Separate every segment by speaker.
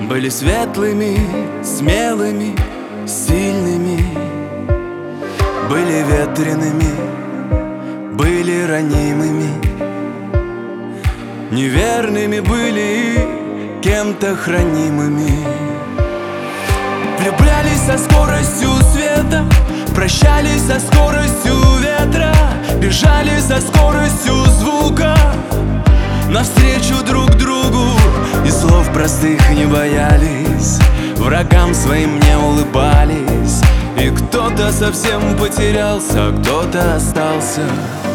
Speaker 1: Были светлыми, смелыми, сильными. Были ветреными, были ранимыми. Неверными были и кем-то хранимыми. Влюблялись со скоростью света, прощались со скоростью ветра, бежали со скоростью звука навстречу друг другу. И слов простых не боялись, врагам своим не улыбались. И кто-то совсем потерялся, а кто-то остался.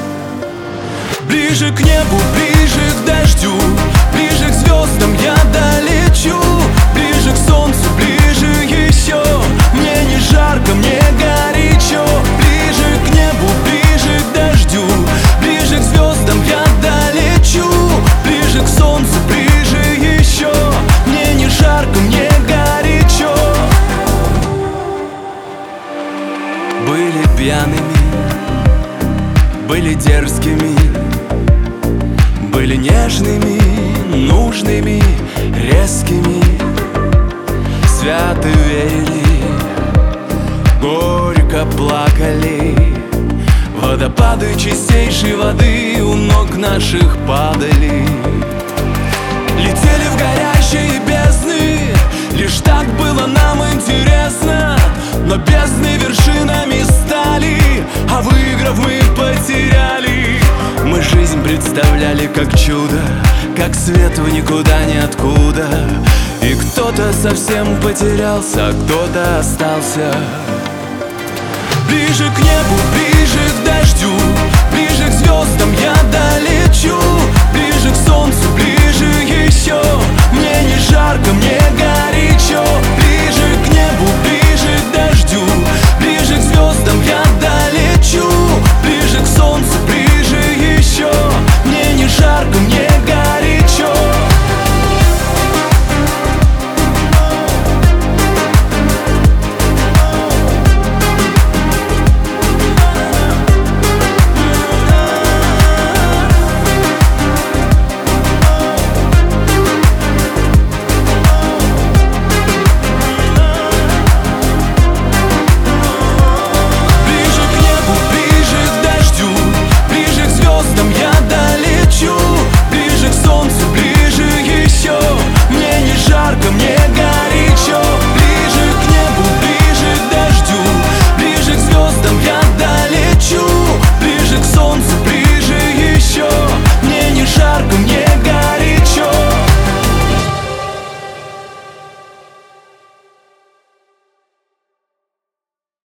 Speaker 1: Ближе к небу, ближе к дождю, ближе к звездам я долечу. Ближе к солнцу, ближе еще. Мне не жарко, мне горячо. Ближе к небу, ближе к дождю, ближе к звездам я долечу. Ближе к солнцу, ближе еще. Мне не жарко, мне горячо. Были пьяными, были дерзкими, были нежными, нужными, резкими. Свято верили, горько плакали. Водопады чистейшей воды у ног наших падали. Летели в горящие бездны, лишь так было нам интересно. Но бездны вершинами стали, а выиграв мы потеряли. Мы жизнь представляли как чудо, как свет в никуда ниоткуда. И кто-то совсем потерялся, а кто-то остался. Ближе к небу, ближе к дождю, ближе к звездам я долечу. Ближе к солнцу, ближе